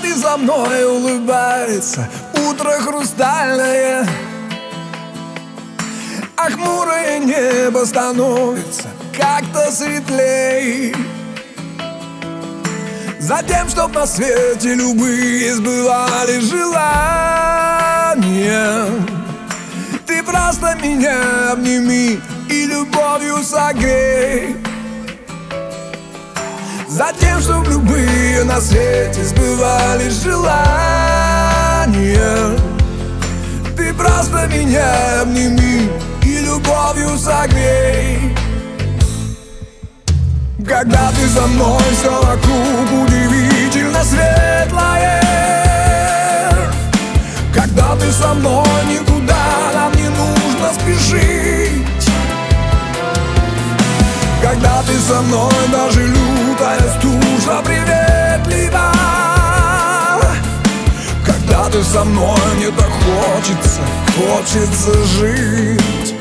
ты за мной улыбается утро хрустальное, а хмурое небо становится как-то светлей. Затем, чтоб на свете любые сбывались желания, ты просто меня обними и любовью согрей. Затем, чтоб любые на свете сбывались желания, ты просто меня обними и любовью согрей. Когда ты со мной, все вокруг удивительно светлое. Когда ты со мной, никуда нам не нужно спешить. Когда ты со мной, даже лютая стужа приветлива. Когда ты со мной, мне так хочется жить.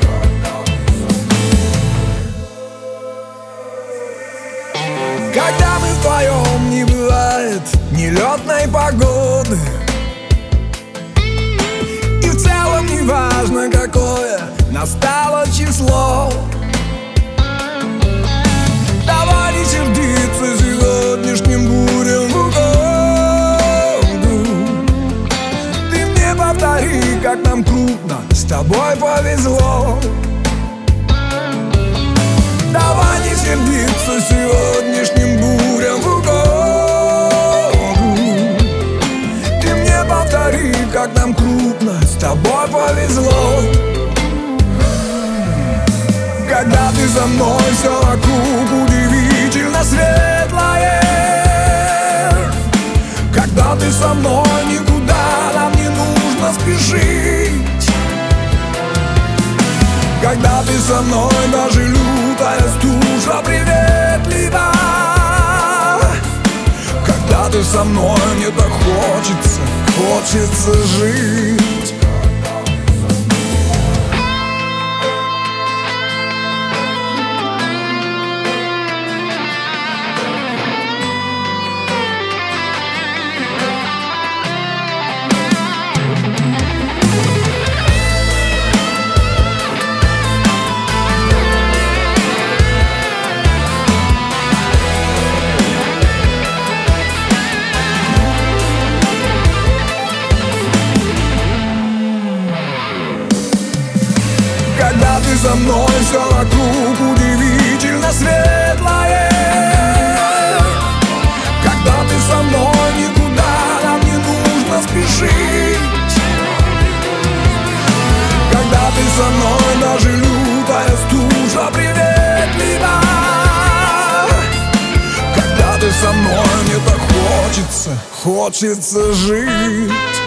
Когда мы вдвоем, не бывает нелетной погоды, и в целом не важно, какое настало число. Давай не сердиться сегодняшним бурям в угоду. Ты мне повтори, как нам крупно с тобой повезло. Давай не сердиться сегодняшним бурям в угоду. Ты мне повтори, как нам крупно с тобой повезло. Когда ты со мной, все вокруг удивительно светлое. Когда ты со мной, никуда нам не нужно спешить. Когда ты со мной, даже лютая стужа приветлива. Когда ты со мной, мне так хочется жить. Когда ты со мной, все вокруг удивительно светлое. Когда ты со мной, никуда нам не нужно спешить. Когда ты со мной, даже лютая стужа приветлива. Когда ты со мной, мне так хочется жить.